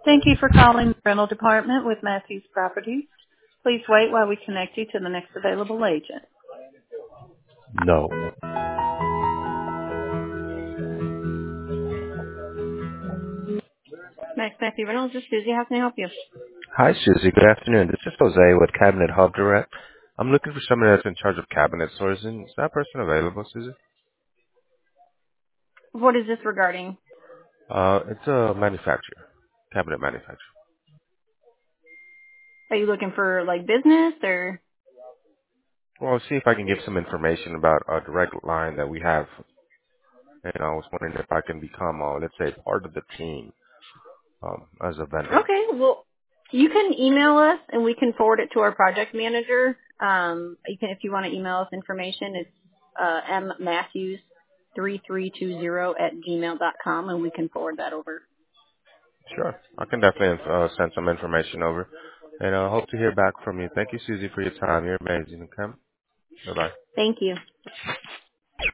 Thank you for calling the rental department with Matthews Properties. Please wait while we connect you to the next available agent. No. Max Matthew Reynolds, this is Susie. How can I help you? Hi, Susie. Good afternoon. This is Jose with Cabinet Hub Direct. I'm looking for someone that's in charge of cabinet sourcing. Is that person available, Susie? What is this regarding? It's a manufacturer, cabinet manufacturer. Are you looking for like business or? Well, I'll see if I can give some information about a direct line that we have. And I was wondering if I can become, let's say, part of the team as a vendor. Okay, well, you can email us and we can forward it to our project manager. You can, if you want to email us information, it's mmatthews3320 @gmail.com and we can forward that over. Sure. I can definitely send some information over. And I hope to hear back from you. Thank you, Susie, for your time. You're amazing. Okay? Bye-bye. Thank you.